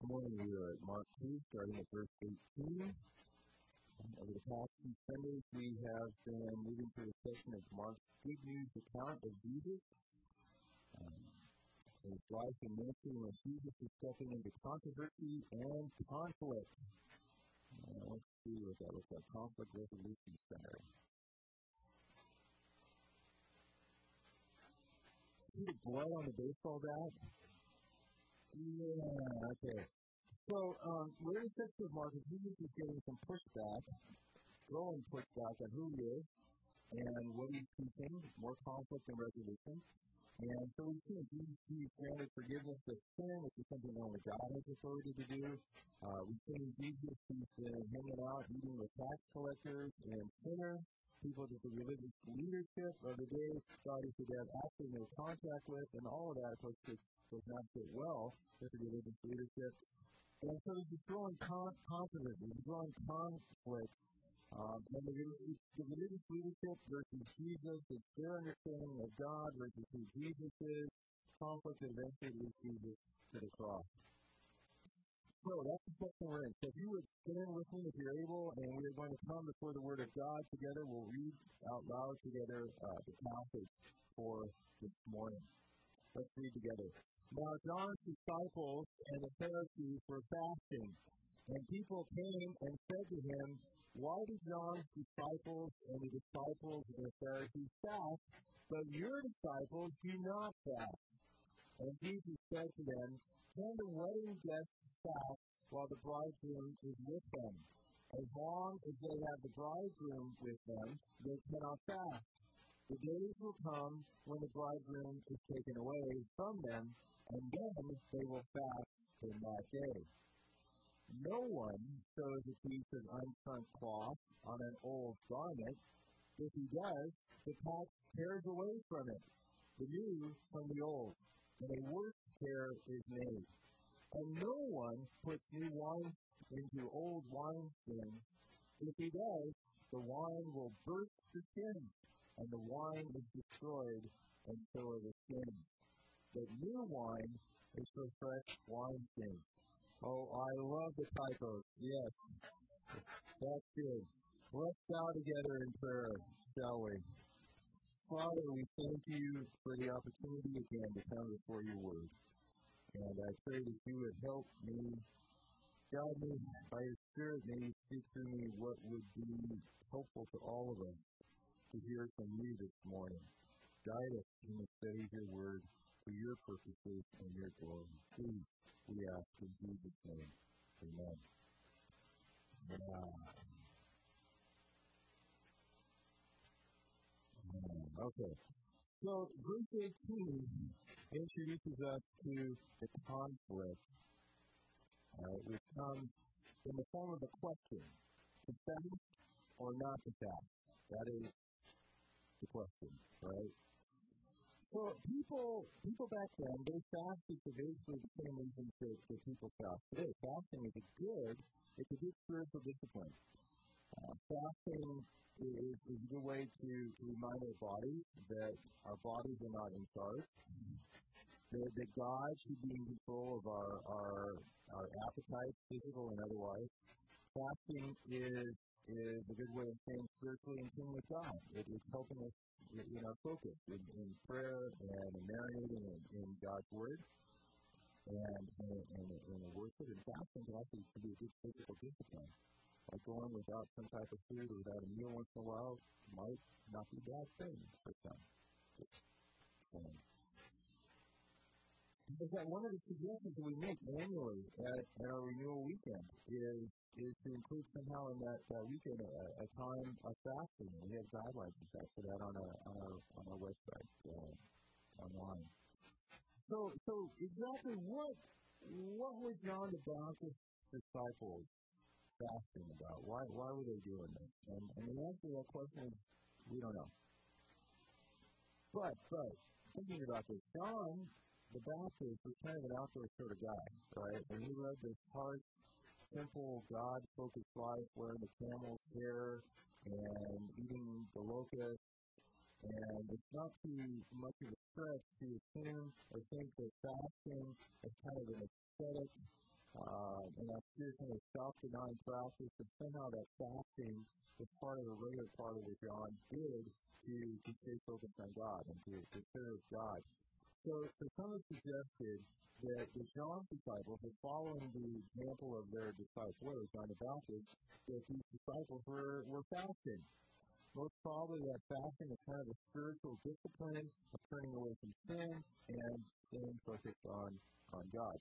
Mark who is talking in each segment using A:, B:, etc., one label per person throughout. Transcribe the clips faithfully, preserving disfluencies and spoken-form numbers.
A: Morning, we are at Mark two, starting at verse eighteen. Over the past few Sundays, we have been moving through a section of Mark's good news account of Jesus, um, his life and ministry when Jesus is stepping into controversy and conflict. Uh, let's see what that looks like. Conflict Resolution Center. See the blood on the baseball bat? Yeah, okay. So, um, we're in a section of Mark, and Jesus is getting some pushback, growing pushback on who he is and what he's teaching, more conflict and resolution. And so we see Jesus, he's granted forgiveness of sin, which is something only God has authority to do. Uh, we see Jesus, he's been hanging out, eating with tax collectors and sinners, people that the religious leadership of the day thought he should have actually no contact with, and all of that, of course, does not fit well with the religious leadership. And so he's growing con- confidence, he's growing conflict. Um, and the, the religious leadership versus Jesus, it's their understanding of God versus who Jesus is, conflict eventually leads Jesus to the cross. So that's the section we're in. So if you would stand with me if you're able, and we are going to come before the Word of God together. We'll read out loud together uh, the passage for this morning. Let's read together. Now John's disciples and the Pharisees were fasting, and people came and said to him, "Why do John's disciples and the disciples of the Pharisees fast, but your disciples do not fast?" And Jesus said to them, "Can the wedding guests fast while the bridegroom is with them? As long as they have the bridegroom with them, they cannot fast. The days will come when the bridegroom is taken away from them, and then they will fast in that day. No one sews a piece of unshrunk cloth on an old garment. If he does, the patch tears away from it, the new from the old, and a worse tear is made. And no one puts new wine into old wineskins. If he does, the wine will burst the skins, and the wine is destroyed, and so are the skins. But new wine is for fresh wineskins." Oh, I love the typos. Yes, that's good. Let's bow together in prayer, shall we? Father, we thank you for the opportunity again to come before your word. And I pray that you would help me, guide me by your Spirit, may you speak through me what would be helpful to all of us to hear from you this morning. Guide us in the study of your word for your purposes and your glory. Please, we ask in Jesus' name. Amen. Yeah. Okay. So, verse eighteen introduces us to the conflict, uh, which comes in the form of a question: to fast or not to fast? That is the question, right? So people, people back then, they fasted for basically the same reasons that, that people fast today. Fasting is a good, it's a good spiritual discipline. Uh, fasting is, is a good way to, to remind our bodies that our bodies are not in charge, that, that God should be in control of our, our, our appetites, physical and otherwise. Fasting is, is a good way of staying spiritually in tune with God. It is helping us in our focus, in, in prayer and in marinating in, in God's Word and in, in, in a worship. And fasting can actually be a good physical discipline. Like going without some type of food or without a meal once in a while might not be a bad thing for some. Um, Is that one of the suggestions that we make annually at, at our renewal weekend is is to include somehow in that uh, weekend a, a time of fasting. We have guidelines in fact for that on our on our on our website uh, online. So so exactly what what was John the Baptist's disciples fasting about? Why why were they doing this? And and the answer to that question is we don't know. But but thinking about this, John the Baptist was kind of an outdoor sort of guy, right? And he led this hard, simple, God-focused life, wearing the camel's hair and eating the locust. And it's not too much of a stretch to assume or think that fasting is kind of an aesthetic uh, and that spirit kind of self-denying practice, and somehow that fasting was part of the regular part of what John did to, to stay focused on God and to, to serve God. So, so some have suggested that the John's disciples were following the example of their disciple, John the Baptist, that these disciples were, were fasting. Most probably that fasting is kind of a spiritual discipline of turning away from sin and staying focused on, on God.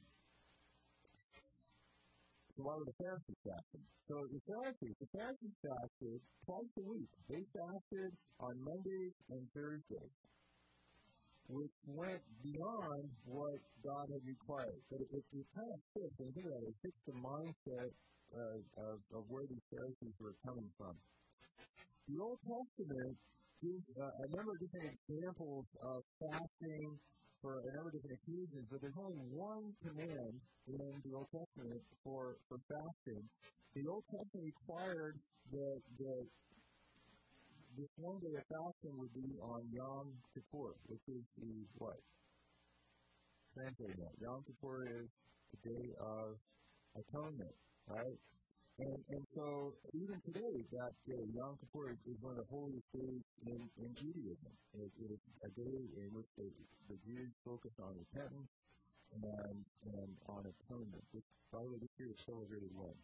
A: So why were the Pharisees fasting? So the Pharisees, the Pharisees fasted twice a week. They fasted on Mondays and Thursdays, which went beyond what God had required. But it, it, it kind of fits, and think about it, it fits the mindset uh, of, of where these Pharisees were coming from. The Old Testament gives uh, a number of different examples of fasting for a number of different occasions, but there's only one command in the Old Testament for, for fasting. The Old Testament required that, that this one day of fasting would be on Yom Kippur, which is the what? Translating that. Yom Kippur is the day of atonement, right? And, and so, even today, that day, Yom Kippur, is one of the holiest days in, in Judaism. It, it is a day in which the, the Jews focus on repentance and, and on atonement. Which, by the way, this year is celebrated when?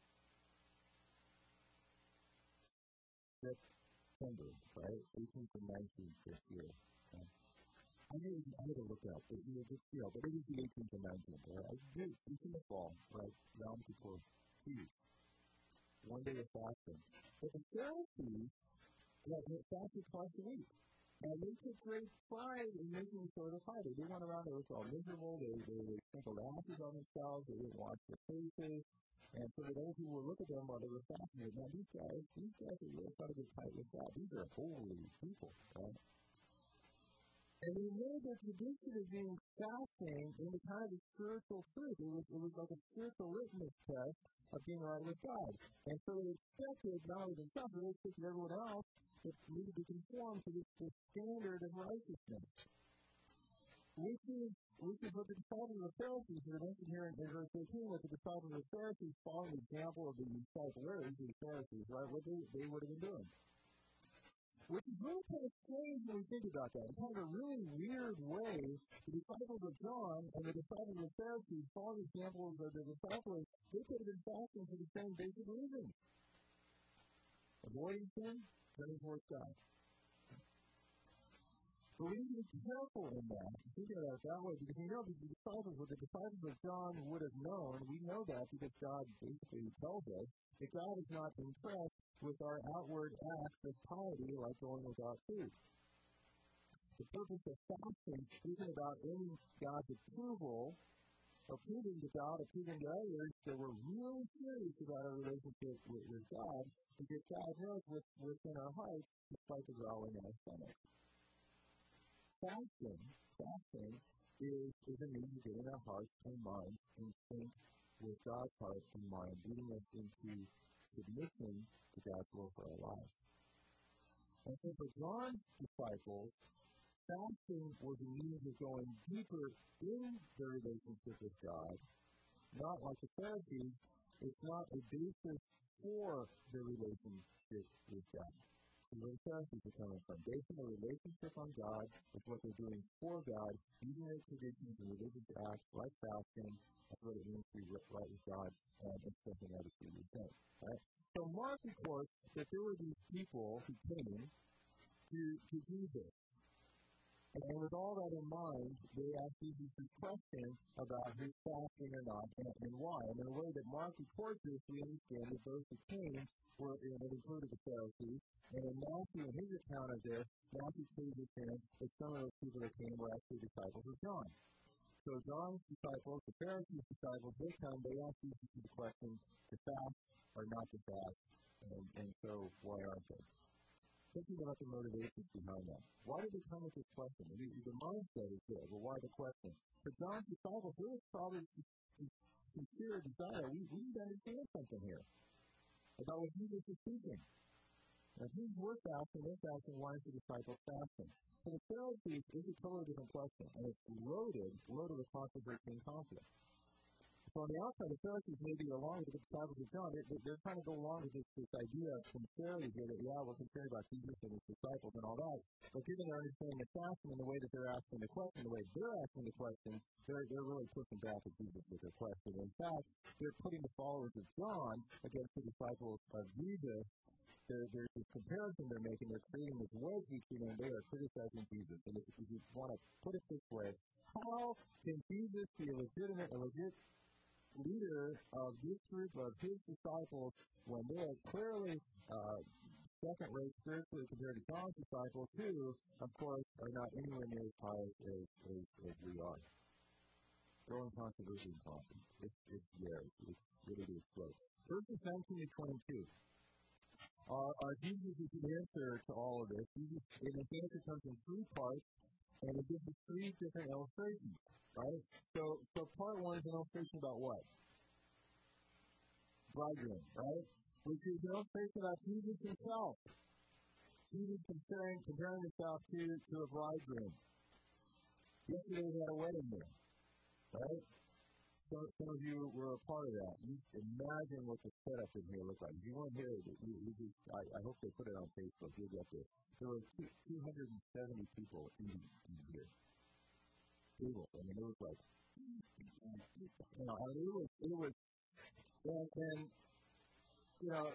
A: September, right? eighteenth and nineteenth this year. Okay. I need, I need to look it up, but you know, just, you know, but it is the eighteenth and nineteenth, right? It's, it's in the fall, right? Yom Kippur. Huge. One day of fasting. But the Pharisees, yeah, they fasted twice a week. And they took great pride in making sort of hide. They went around, they were all miserable, they, they, they sprinkled ashes on themselves, they didn't wash their faces. And so that those who would look at them while they were fasting, they now these guys, these guys are really trying to get tight with God. These are holy people, right? And they made their tradition of being fasting into kind of a spiritual truth. It was, it was like a spiritual litmus test of being right with God. And so they expected not only themselves, but they expected everyone else that needed to conform to this, this standard of righteousness. We see, we see what the disciples of the Pharisees, that are mentioned here in, in verse eighteen, that the disciples of the Pharisees following the example of the disciples, the Pharisees, right, what they, they would have been doing. Which is really kind of strange when we think about that. In kind of a really weird way, the disciples of John and the disciples of the Pharisees, following the examples of the disciples, they could have been fasting for the same basic reason. Avoiding sin, turning towards God. But we need to be careful in that, thinking about it that way, because we know that the disciples, what the disciples of John would have known, we know that because God basically tells us that God is not impressed with our outward acts of piety like going without food. The purpose of fasting isn't about earning God's approval, or proving to God, or proving to others that we're really serious about our relationship with, with God, because God knows what's within our hearts, despite the growling in our stomach. Fasting, fasting is, is a means of getting our hearts and minds in sync with God's heart and mind, leading us into submission to God's will for our lives. And so for John's disciples, fasting was a means of going deeper in their relationship with God. Not like the Pharisees, it's not a basis for their relationship with God. So the Pharisees are coming from basing their relationship on God with what they're doing for God, using their traditions and religious acts like fasting, that's what it means to be right with God, and it's something that is to be repent. Right? So Mark reports that there were these people who came to, to Jesus. And with all that in mind, they asked Jesus this question about who's fasting or not, and, and why. And in the way that Mark reports this, we understand that those who came were, you know, that included the Pharisees. And in Matthew, in his account of this, Matthew clues us in that some of those people that came were actually disciples of John. So John's disciples, the Pharisees' disciples, they come, they ask Jesus the question to fast or not to fast. And, and so, why aren't they? Thinking about the motivations behind that. Why did they come with this question? The, the mindset is there, but why the question? For John's disciples, there was probably a sincere desire. We, we need to understand something here about what Jesus is teaching. Now, if we're fasting, they're fasting, why is the disciples fasting? For the Pharisees, it's a totally different question, and it's loaded, loaded with controversy and conflict. So on the outside, the Pharisees maybe are along with the disciples of John. They're, they're trying to go along with this, this idea of sincerity here that, yeah, we're concerned about Jesus and his disciples and all that. But given their understanding of fasting and the way that they're asking the question, the way they're asking the question, they're, they're really pushing back at Jesus with their question. In fact, they're putting the followers of John against the disciples of Jesus. There, there's this comparison they're making. They're creating this wedge between them. They are criticizing Jesus. And if, if you want to put it this way, how can Jesus be a legitimate, a legit leader of this group of his disciples when they are clearly uh, second-rate spiritually compared to John's disciples, who, of course, are not anywhere near as high as, as, as we are? Growing controversy in coffee. It's, it's there. It's really to explode. Verses nineteen to twenty-two. Our, our Jesus is the answer to all of this. Jesus, and his answer comes in three parts, and it gives us three different illustrations, right? So, so part one is an illustration about what? Bridegroom, right? Which is an illustration about Jesus himself. Jesus comparing, comparing himself to, to a bridegroom. Yesterday we had a wedding here, right? So, some of you were a part of that. You imagine what the setup in here looked like. If you weren't here, you, you just, I, I hope they put it on Facebook. You'll get there. There were two, two hundred seventy people in, in here. People. I mean, it was like, you know, I mean, it was, it was, and, and you know,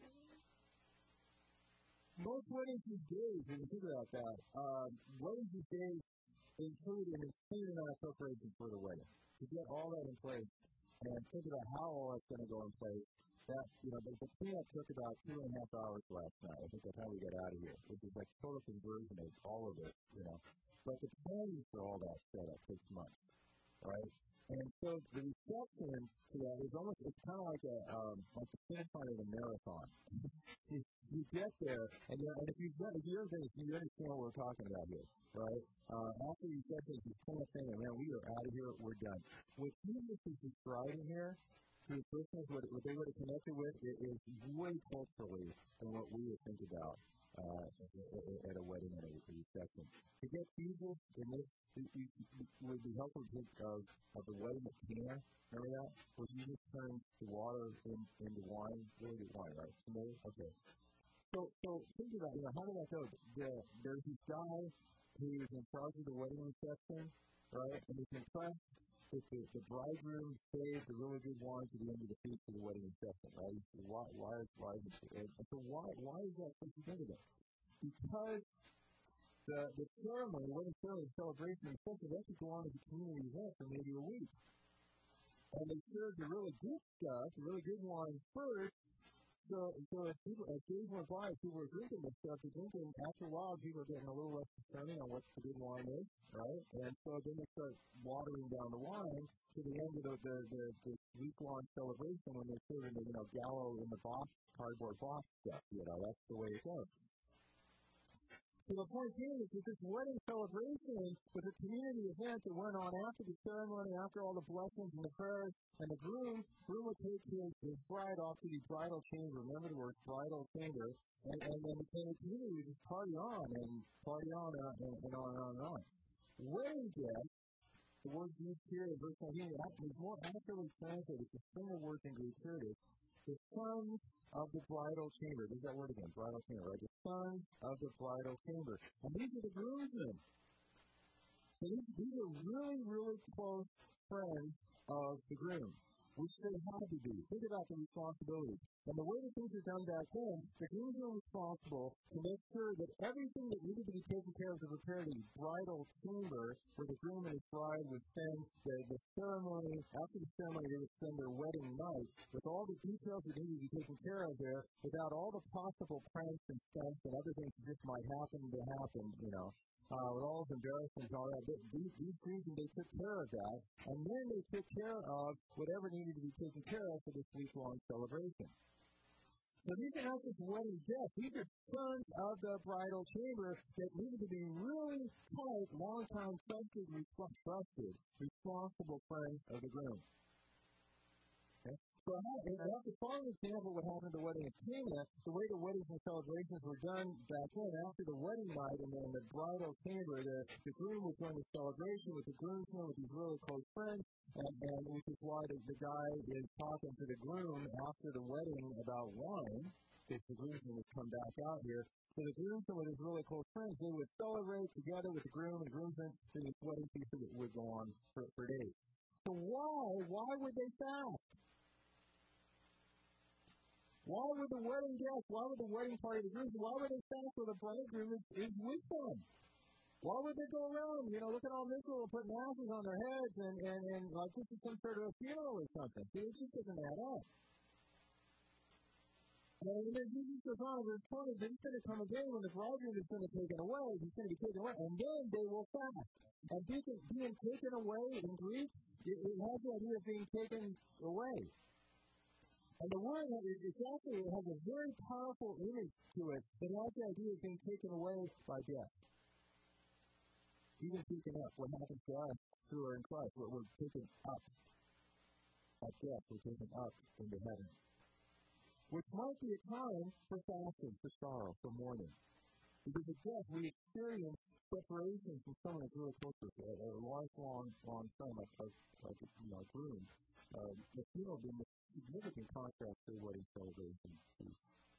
A: most weddings these days, when you think about that, um, weddings these days include an extreme amount of preparation for the wedding. To get all that in place and think about how all that's going to go in place, that, you know, the, the cleanup took about two and a half hours last night. I think that's how we got out of here. It was like total conversion of all of it, you know. But the planning for all that setup takes months, right? And so the reception to that is almost, it's kind of like a, um, like the finish line of a marathon. you, you get there, and, you know, and if you've done, if you're doing you understand what we're talking about here, right? Uh, after you get this, you kind of think, man, we are out of here, we're done. What Jesus is describing here to his listeners, what, what they would have connected with, it is way culturally than what we would think about uh, at a wedding and a reception. To get people in this, it, it, it would be helpful to think of, of the wedding at Cana. Remember that? Where Jesus turned the water in, into wine. Really good wine, right? Familiar? Okay. So, so think about, you know, how did that go? The, there's this guy who's in charge of the wedding reception, right? And he's impressed if the, the bridegroom saved the really good wine to the end of the feast for the wedding reception, right? Why, why, why is it? And so why, why is that so significant? Because the, the ceremony, the wedding ceremony, the celebration, and such, that could go on as a community event for maybe a week. And they served the really good stuff, the really good wine first. So, so if people, as days went by, if people were drinking this stuff, they're drinking, after a while, people are getting a little less discerning on what the good wine is, right? And so then they start watering down the wine to the end of the, the, the, the week-long celebration when they're serving the, you know, gallow in the box, cardboard box stuff, you know, that's the way it goes. So the point being is that this wedding celebration was a community event that went on after the ceremony, after all the blessings and the prayers, and the groom, groom would take his, his bride off to the bridal chamber. Remember the word bridal chamber. And, and then the community would just party on and party on and, and, and on and on and on. Wedding guests, the word used here in verse nineteen, is more accurately translated. It's a similar word in Greek. Here it is. The sons of the bridal chamber. There's that word again, bridal chamber, right? The sons of the bridal chamber. And these are the groomsmen. So these, these are really, really close friends of the groom, which they had to be. Think about the responsibility. And the way that things are done back then, the grooms were responsible to make sure that everything that needed to be taken care of to prepare the bridal chamber where the groom and his bride would spend the, the ceremony, after the ceremony they would spend their wedding night, with all the details that needed to be taken care of there, without all the possible pranks and stunts and other things that just might happen to happen, you know. Uh, with all the embarrassments and all that, these, these reasons they took care of that, and then they took care of whatever needed to be taken care of for this week-long celebration. So these are not just wedding guests. These are sons of the bridal chamber that needed to be really tight, long-time trusted, trusted, responsible friends of the groom. Okay? So after following the example of what happened at the wedding at Cana, the way the weddings and celebrations were done back then, after the wedding night and then the bridal chamber, the, the groom was going to celebration with the groomsmen, with his really close friends, and, and which is why the, the guy is talking to the groom after the wedding about wine, because the groomsmen would come back out here. So the groomsmen with his really close friends, they would celebrate together with the groom and groomsmen, and this wedding feast would go on for, for days. So why, why would they fast? Why would the wedding guests, why would the wedding party, the groom, why would they fast where the bridegroom is, is with them? Why would they go around, you know, looking all miserable, putting ashes on their heads, and, and, and like this is some sort of a funeral or something? See, it just doesn't add up. And then Jesus goes on in verse twenty, then he's going to come again when the bridegroom is going to be taken away, he's going to be taken away, and then they will fast. And being, being taken away in Greek, it, it has the idea of being taken away. And the word, it's actually, it has a very powerful image to it that has the idea of being taken away by death. Even taken up, what happens to us who are in Christ, we're, we're taken up by death, we're taken up into heaven. Which might be a time for fasting, for sorrow, for mourning. Because at death, we experience separation from someone who's really close to us, a, a lifelong long friend, like, like, like you know, a groom. Uh, the funeral being a significant contrast to what he celebration is.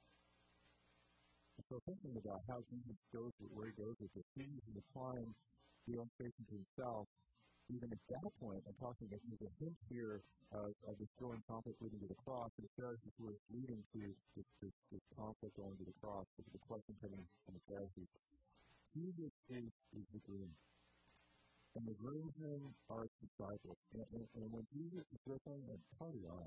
A: So thinking about how Jesus goes, where he goes with this, Jesus is applying the illustration to himself. Even at that point, I'm talking about there's a hint here of, of this growing conflict leading to the cross, and the Pharisees were leading to this, this, this conflict going to the cross, with the question coming from the Pharisees. Jesus is, is the groom, and the groomsmen are his disciples. And, and, and when Jesus is with them, they party on.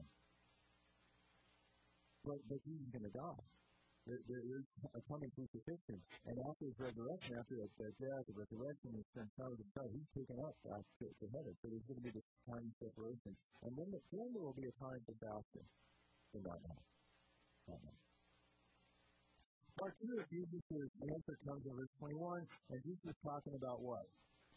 A: But, but Jesus is going to die. There, there is a coming crucifixion. And after his resurrection, after the, the death, the resurrection, he's been covered in blood, he's taken up back to, to heaven. So there's going to be this time of separation. And then, the, then there will be a time for fasting. And not now. Not now. Part two of Jesus' answer comes in verse twenty-one, and Jesus is talking about what?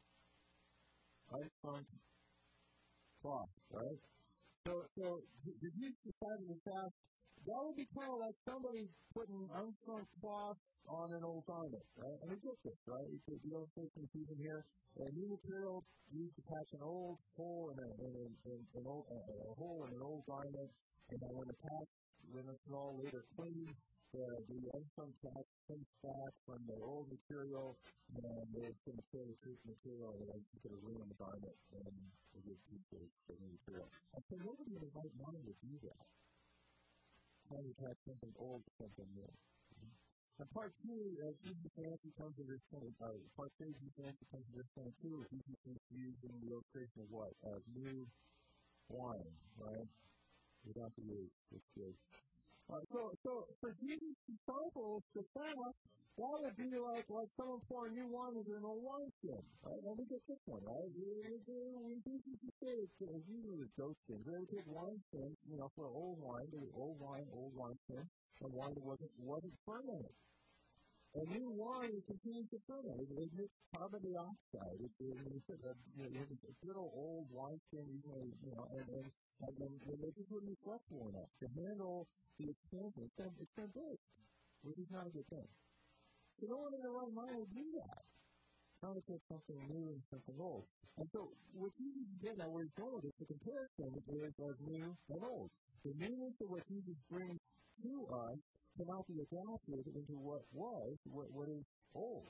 A: Unspun cloth, right? So, so the Jews decided to fast. That would be kind of like somebody putting unspun cloth on an old garment, right? And we get this, right? You get the illustration even here. A new material used to patch an old hole in, a, in, a, in an old, a, a hole in an old garment, and then when the patch, when it's all later cleaned, the, the unspun cloth comes back from the old material, and it's going to fill the truth material, and then it's going to ruin the garment, and it gives people the new material. And so nobody in the right mind would do that. Trying to attach something old to something new. And part two, as Jesus' answer comes in verse twenty, uh, part three, Jesus' answer comes in verse twenty-two, Jesus is using the illustration of what? Of new wine, right? Without the yeast, which is. Uh, so, so for Jesus' disciples to fast, that would be like, like someone pouring new wine into an old wineskin, right? And we get this one, right? We, we, we, we do this thing, as usually with those things. They would take wineskin, you know, for old wine, they would old wine, old wineskin, and wine that wasn't, wasn't fermented. And new wine is continuing to ferment. It, it makes carbon dioxide. It, it, it, it, uh, you know, you have a little old wineskin, usually, you know, and, and, and then they just wouldn't be flexible enough to handle the expansion. It's been, it's been big, which is not a good thing. So no one in their right mind would do that. Trying to put something new and something old. And so what Jesus did, now where he's going with it, the comparison is of new and old. The newness of what Jesus brings to us cannot be adapted into what was, what, what is old.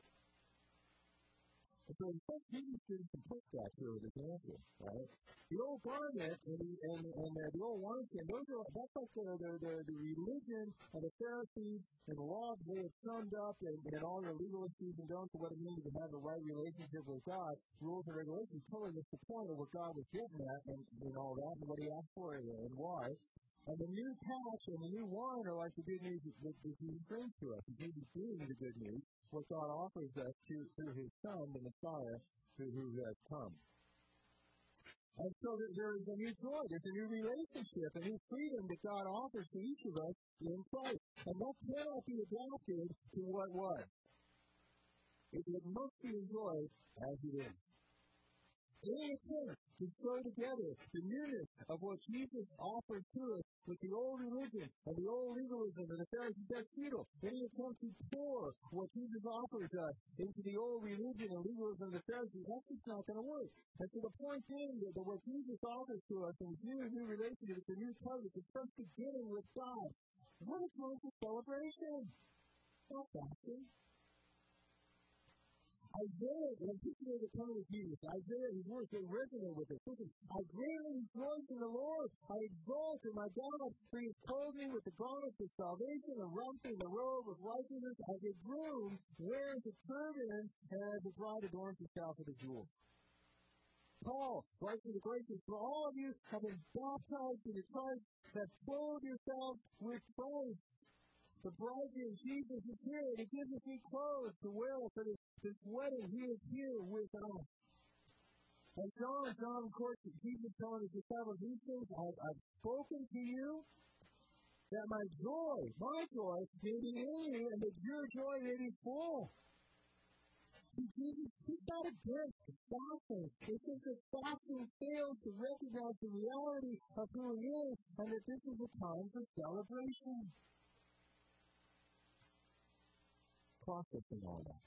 A: And so in fact, Jesus did some pushback here with his answer, right? The old garment and the, and, and uh, the old wineskin, those are, that's like the, the, the, the religion of the Pharisees and the law they have summed up and, and all their legal issues and don'ts of what it means to have a right relationship with God, rules and regulations, totally missed the point of what God was getting at and, and all that and what he asked for and, and why. And the new patch and the new wine are like the good news that, that, that he brings to us. He is doing the good news, what God offers us to, through his Son, the Messiah, who, who has come. And so there is a new joy, there's a new relationship, a new freedom that God offers to each of us in Christ. And that cannot be adapted to what was. It, it must be enjoyed as it is. Any attempt to throw together the newness of what Jesus offered to us with the old religion and the old legalism and the Pharisees, that's futile. Any attempt to pour what Jesus offers us into the old religion and legalism of the Pharisees, that's just not going to work. And so the point being that, that what Jesus offers to us in this new, new relationship, it's a new covenant, it's first beginning with God. What a time for celebration! Not fasting. Isaiah, when people are the coming of Jesus, Isaiah, his words, they resonate with us. Listen, I greatly rejoice in the Lord. I exalt in my God, for he has clothed me with the garments of salvation and wrapped me in the robe of righteousness, as a groom wears a turban, and as a bride adorns herself with a jewel. Paul, writes to the Galatians, for all of you have been baptized into Christ, that clothe yourselves with Christ. The bridegroom, Jesus, is here, and he gives us new clothes to wear for this, this wedding. He is here with us. And John, John, of course, Jesus telling his disciples, these things I've, I've spoken to you, that my joy, my joy, may be in you, and that your joy may be full. Jesus, he's not against fasting. It's just that fasting fails to recognize the reality of who he is, and that this is a time for celebration. Processing all that.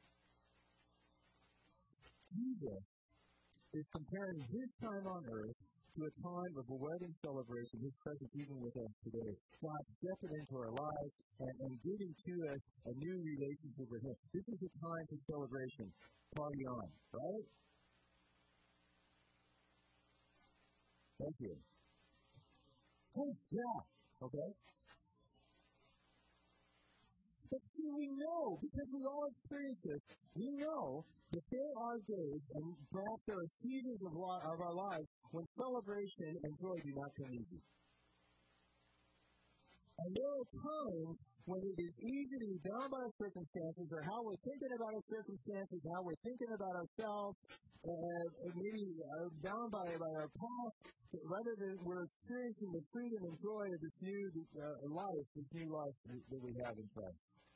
A: Jesus is comparing his time on earth to a time of a wedding celebration, his presence even with us today. God stepping into our lives and, and giving to us a new relationship with him. This is a time for celebration. Party on, right? Thank you. Oh, yeah. Okay. But see, we know, because we all experience this, we know that there are days, and perhaps there are seasons of, li- of our lives, when celebration and joy do not come easy. And there are times when it is easy to be bound by our circumstances, or how we're thinking about our circumstances, how we're thinking about ourselves, and, and maybe uh, bound by, by our past, rather than we're experiencing the freedom and joy of this new uh, life, this new life that we have in Christ.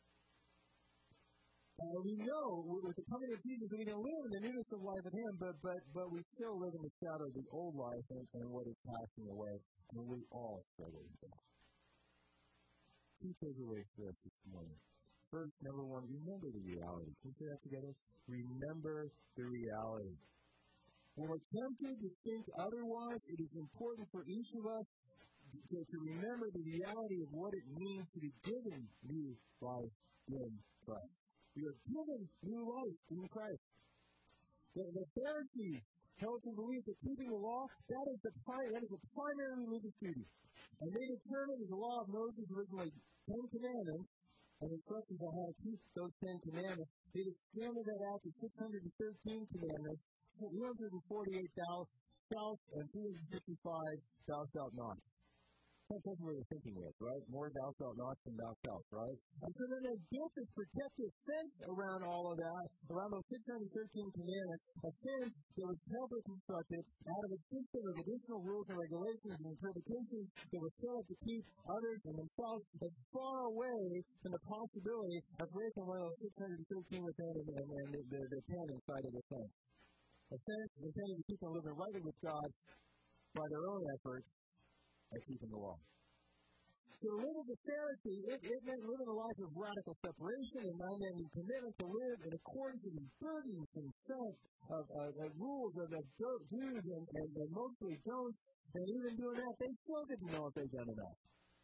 A: Uh, we know with the coming of Jesus we can live in the newness of life in him, but but but we still live in the shadow of the old life and, and what is passing away, and we all struggle with that. Two takeaways for us this morning. First, number one, remember the reality. Can we say that together? Remember the reality. When we're tempted to think otherwise, it is important for each of us to, to remember the reality of what it means to be given new life in Christ. We are given new life in Christ. The, the Pharisees held to believe that keeping the law, that is the pri- that is a primary religious duty. And they determined that the law of Moses originally Ten Commandments and instructions on how to keep those Ten Commandments. They expanded that out to six hundred thirteen commandments, one hundred forty-eight thou shalt, and two hundred fifty-five thou shalt not. That's what we were thinking with, right? More thou shalt not than thou shalt, right? And so then they built this protective fence around all of that, around those six hundred thirteen commandments, a fence that was carefully constructed out of a system of additional rules and regulations and interpretations that were set up to keep others and themselves as far away from the possibility of breaking one of those six hundred thirteen within and, and, and the, the, the ten inside of the fence. A fence intended to keep them living rightly with God by their own efforts at keeping the law. To live as a Pharisee, it, it meant living a life of radical separation and unending commitment to live in accordance with the burdens and sets of, of, of rules of the do's and, and, and mostly don'ts. And even doing that, they still didn't know if they'd done enough.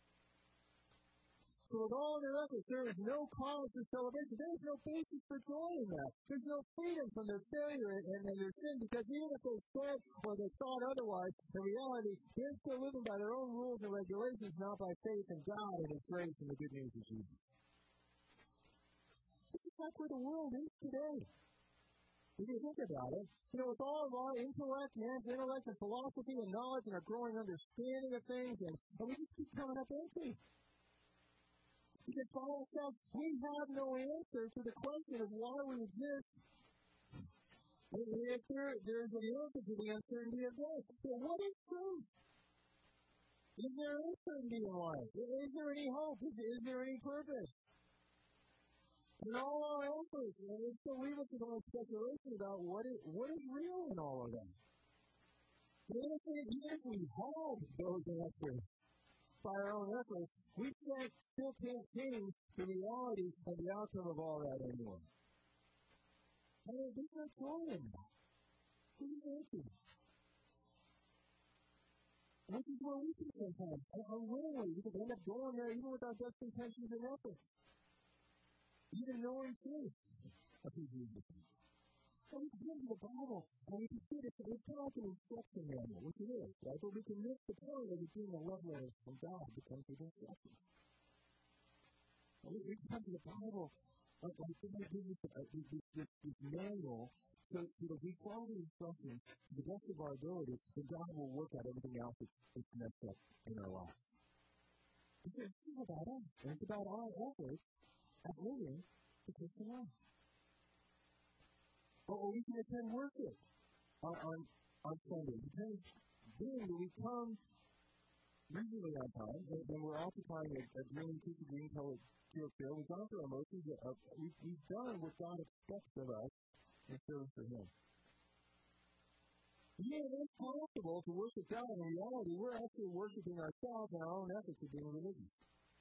A: So with all their efforts, there is no cause for celebration. There is no basis for joy in that. There's no freedom from their failure and, and, and their sin, because even if they said or they thought otherwise, in reality, they're still living by their own rules and regulations, not by faith in God and His grace and the good news of Jesus. This is like where the world is today. If you think about it, you know, with all of our intellect, man's intellect and philosophy and knowledge and our growing understanding of things, and, and we just keep coming up empty. Because by ourselves, we have no answer to the question of why we exist. And the answer, there is an answer to the uncertainty of this. So what is truth? Is there uncertainty in life? Is there any hope? Is, is there any purpose? In all our efforts, and we still leave us with our speculation about what is, what is real in all of that. Even if we had those answers by our own efforts, we can't still can't change the reality and the outcome of all that anymore. And there's no joy in that. There's no answer. Which is where we can sometimes, unwillingly, we can end up going there even with our best intentions and efforts. Even knowing truth of who Jesus is. So we come to the Bible, and we can see that it's kind of like an instruction manual, which it is, right? But we can miss the point of it being a love letter from God because of instruction. We, we come to the Bible, like, like God gives us a, this, this, this manual, so, so that we follow the instructions to the best of our ability, that God will work out everything else that's, that's messed up in our lives. Because it's not about us, and it's about our efforts at living the Christian life. Or we can attend worship on, on, on Sunday, because then we come usually on time, and, and we're occupying a, a green, piece of green colored field there. We've gone through our motions, uh, we've, we've done what God expects of us in service for Him. Yeah, it's possible to worship God. In reality, we're actually worshiping ourselves and our own efforts of being religious.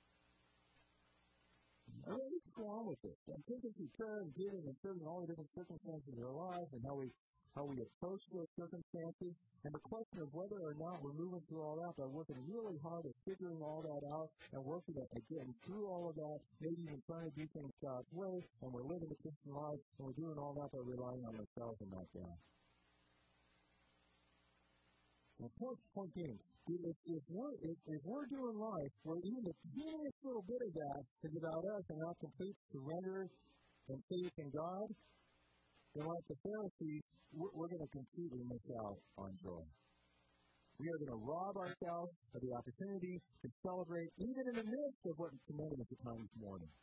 A: I mean, what's going on with this? I'm thinking through prayer and giving and serving all the different circumstances of our lives and how we how we approach those circumstances, and the question of whether or not we're moving through all that by working really hard at figuring all that out and working at getting through all of that, maybe even trying to do things God's way, and we're living the Christian life, and we're doing all that by relying on ourselves and not God. The point, point being, if, if, we're, if, if we're doing life where even the teeniest little bit of that is about us and not complete surrender and faith in God, then like the Pharisees, we're, we're going to completely miss out on joy. We are going to rob ourselves of the opportunity to celebrate even in the midst of what is commanded at the time this morning.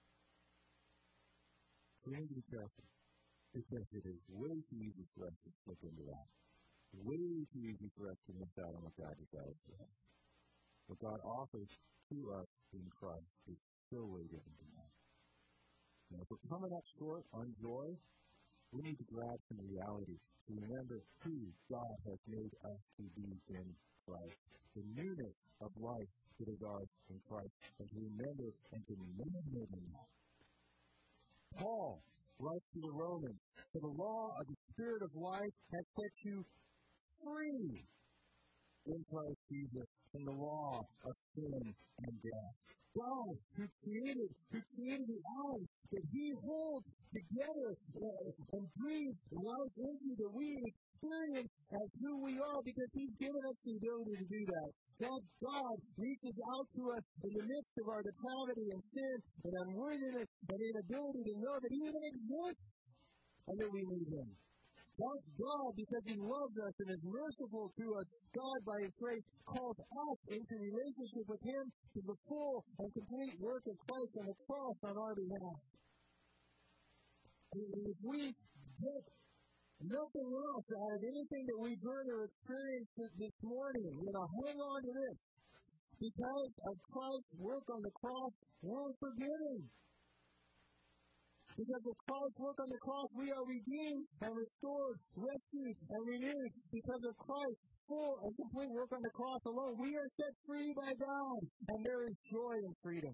A: We need to be careful because it is way too easy for us to slip into that. Way too easy for us to miss out on what God desires for us. What God offers to us in Christ is so way different than that. Now, if we're coming up short on joy, we need to grab some reality to remember who God has made us to be in Christ. The newness of life that is ours in Christ. And to remember and to live in that. Paul writes to the Romans, for the law of the Spirit of life has set you free in Christ Jesus from the law of sin and death. God, who created, who created the atoms that He holds together uh, and breathes life into, that we experience as who we are because He's given us the ability to do that. That God reaches out to us in the midst of our depravity and sin and unworthiness and inability to know that He even exists and that we need Him. That's God, because He loves us and is merciful to us, God, by His grace, calls us into relationship with Him to the full and complete work of Christ on the cross on our behalf. And if we get nothing else out of anything that we've heard or experienced this morning, you know, hang on to this. Because of Christ's work on the cross, we're forgiven. Because of Christ's work on the cross, we are redeemed and restored, rescued and renewed. Because of Christ's full and complete work on the cross alone, we are set free by God. And there is joy and freedom.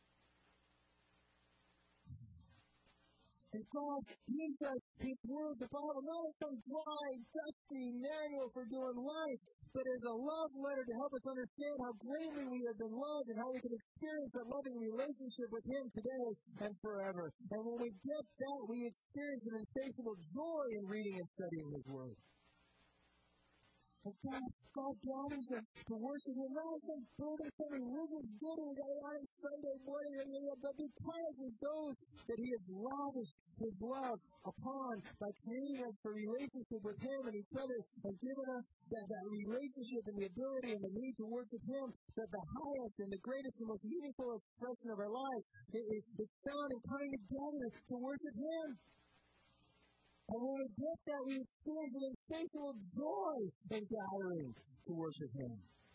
A: And God gives us His Word, the Bible, not as some dry, dusty manual for doing life, but as a love letter to help us understand how greatly we have been loved and how we can experience that loving relationship with Him today and forever. And when we get that, we experience an insatiable joy in reading and studying His Word. And God, God gathers us to worship Him, not as some building some religious building that on Sunday morning, but because of those that He has lavished His love upon by creating us for relationship with Him and each other and given us that, that relationship and the ability and the need to worship Him, that the highest and the greatest and most meaningful expression of our life is, is found in coming together to worship Him. And when we get that, we experience an insatiable joy in gathering to worship Him.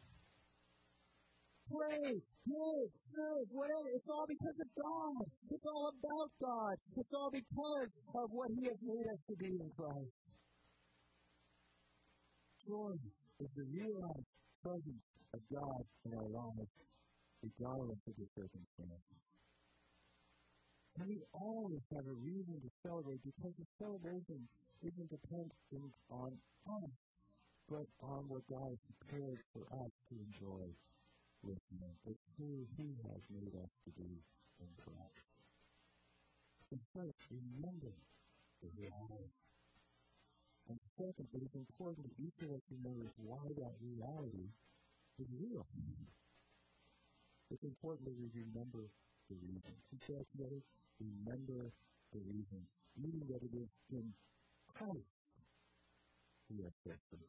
A: Pray, give, serve, whatever. It's all because of God. It's all about God. It's all because of what He has made us to be in Christ. Joy is the realized presence of God in our lives, regardless of the circumstances. And we always have a reason to celebrate because the celebration isn't dependent on us, but on what God has prepared for us to enjoy with Him. It's who He has made us to be in Christ. And first, remember the reality. And second, it is important that each of us remembers why that reality is real. It's important that we remember the reason. He said together, remember the reason. Meaning that it is in Christ we are faithful.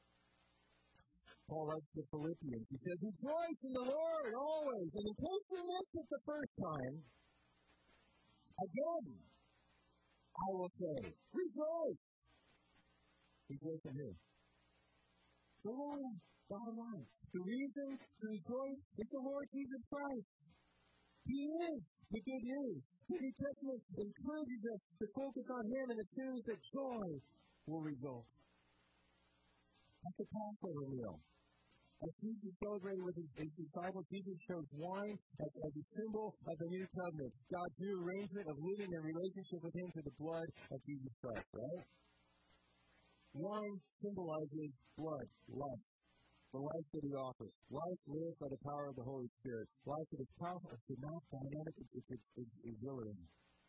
A: Paul writes to Philippians. He says, rejoice in the Lord always. And in case you missed it the first time, again, I will say, rejoice. Rejoice in who? The Lord, bottom line. The reason to rejoice is the Lord Jesus Christ. He is the good news. The New Testament encourages us to focus on Him and assumes that joy will result. That's the Passover meal. As Jesus celebrated with his, his disciples, Jesus chose wine as, as a symbol of the new covenant. God's new arrangement of living in relationship with Him through the blood of Jesus Christ, right? Wine symbolizes blood, life, the life that He offers. Life lived by the power of the Holy Spirit. Life that is powerful, it's not dynamic, it's, it's, it's exhilarating.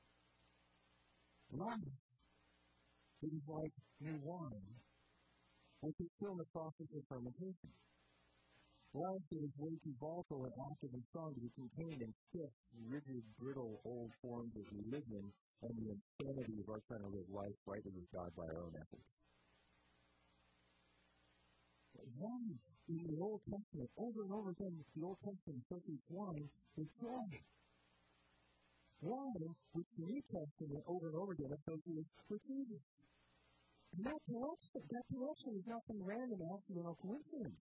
A: Life that is like new wine, which is still in the process of fermentation. Life that is way too volatile and active and strong to be contained in stiff, rigid, brittle, old forms that we live in, and the insanity of our trying to live life rightly with God by our own efforts. Wine in the Old Testament, over and over again, the Old Testament associates wine with joy. Wine, which the New Testament over and over again associates with Jesus. And that connection, that connection is not some random accidental coincidence.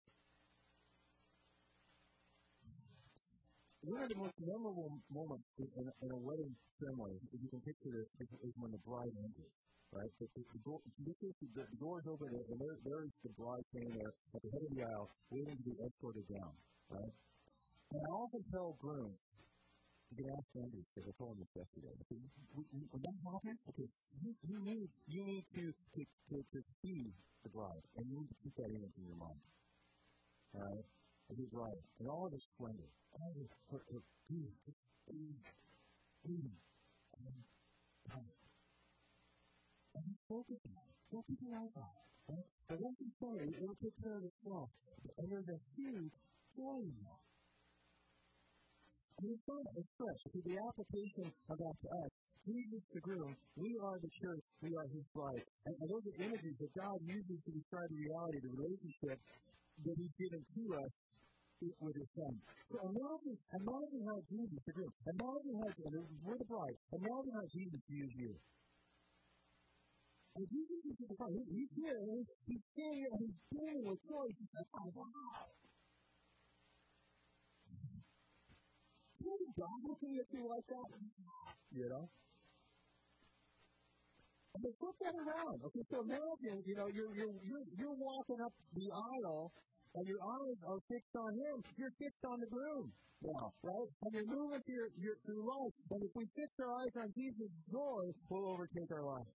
A: One of the most memorable moments in, in, in a wedding ceremony, if you can picture this, is, is when the bride enters. Right? So the, the, door, the, the door is open, and there, there is the bride standing there at the head of the aisle, waiting to be escorted down. Right? And I often tell grooms, you can ask Andy, because I told him this yesterday. I said, when that happens, okay, you, you need you need to, to, to, to see the bride, and you need to keep that image in your mind. All right? And his bride, and all of his splendor, all of his her, her beauty, beauty, beauty, and power. And he's focused on it. Don't keep your eyes on it. Right? But once you say it, it'll take care of itself. And there's a huge joy in that. And it's not a stretch. See, the application of that to us, Jesus the groom, we are the church, we are His bride. And, and those are images that God uses to describe the reality, the relationship that He's given to us with His Son. So imagine, imagine how Jesus the groom, imagine how, and we're the bride, imagine how Jesus views you. And Jesus is the bride. He's here, and he's, he's here, and he's doing with joy. He's like, oh, wow. Can God looking at you like that? You know? But flip that around. Okay, so imagine, you know, you're you're you're you're walking up the aisle and your eyes are fixed on Him. You're fixed on the groom now, right? And you're moving through your, your through life. And if we fix our eyes on Jesus, joy will overtake our life.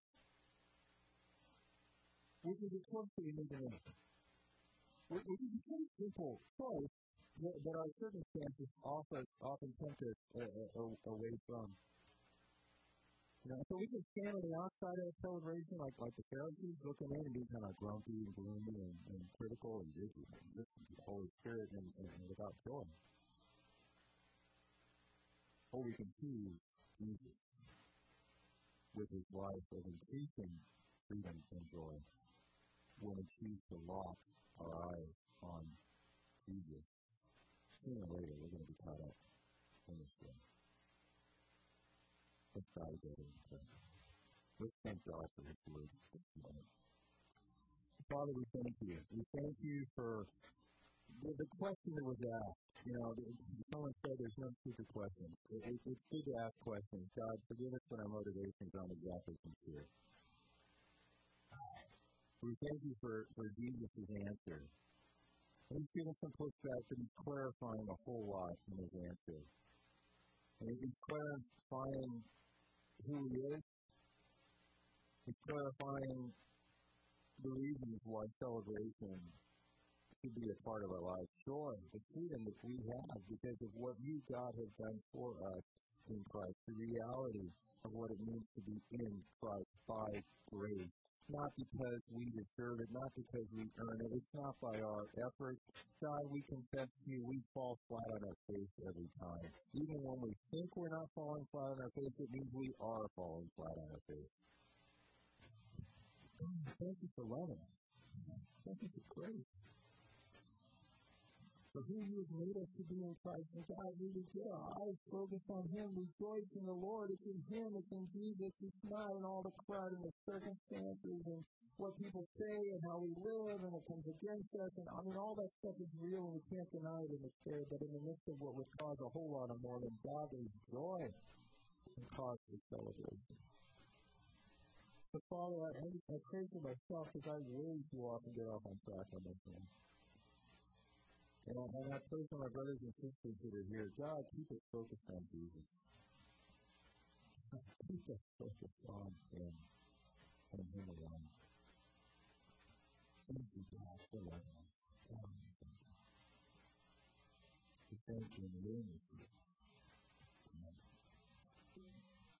A: Which is a choice that we need to make. Which is a pretty simple choice that, that our circumstances often often tempt us uh, uh, away from. You know, so we can stand on the outside of a celebration like, like the Pharisees, looking in and being kind of grumpy and gloomy and, and critical and busy, and listen to the Holy Spirit and, and, and without joy. Or we can choose Jesus with His life of increasing freedom and joy when we choose to lock our eyes on Jesus. Sooner or later, we're going to be caught up in this way. Let's dive together and pray. Let's thank God for His word this morning. Father, we thank you. We thank you for the, the question that was asked. You know, someone said there's no stupid questions. It, it, it's good to ask questions. God, forgive us when our motivations aren't exactly sincere. We thank you for, for Jesus' answer. And he's giving some pushback, but he's clarifying a whole lot in his answer. And he's clarifying who he is. He's clarifying the reasons why celebration should be a part of our lives. Joy, the freedom that we have because of what you, God, have done for us in Christ. The reality of what it means to be in Christ by grace. Not because we deserve it, not because we earn it. It's not by our efforts. God, we confess to you, we fall flat on our face every time. Even when we think we're not falling flat on our face, it means we are falling flat on our face. Thank you for loving us. Thank you for grace. For who you have made us to be in Christ. And God, we would get our eyes focused on Him. Rejoice in the Lord. It's in Him. It's in Jesus. It's not in all the crowd and the circumstances and what people say and how we live and it comes against us. And I mean, all that stuff is real and we can't deny it in the spirit. But in the midst of what would cause a whole lot of more than godly joy and cause for celebration. But Father, I, I pray for myself because I way too often get off on track on this one. And I, and I pray for my brothers and sisters that are here. God, keep us focused on Jesus. Keep us focused on Him and Him alone. Thank you, God, for loving us. God, thank you. We thank you in the name of Jesus.